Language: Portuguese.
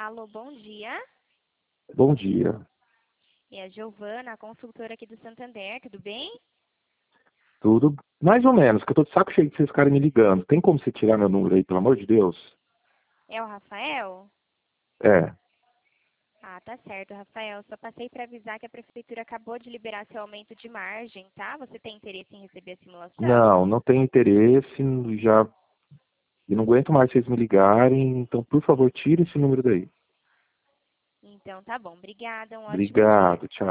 Alô, bom dia. Bom dia. É a Giovana, a consultora aqui do Santander, tudo bem? Tudo mais ou menos, que eu tô de saco cheio de vocês ficarem me ligando. Tem como você tirar meu número aí, pelo amor de Deus? É o Rafael? É. Ah, tá certo, Rafael. Só passei para avisar que a prefeitura acabou de liberar seu aumento de margem, tá? Você tem interesse em receber a simulação? Não tenho interesse, já. Eu não aguento mais vocês me ligarem, então, por favor, tire esse número daí. Então, tá bom. Obrigada, um ótimo dia. Obrigado, tchau.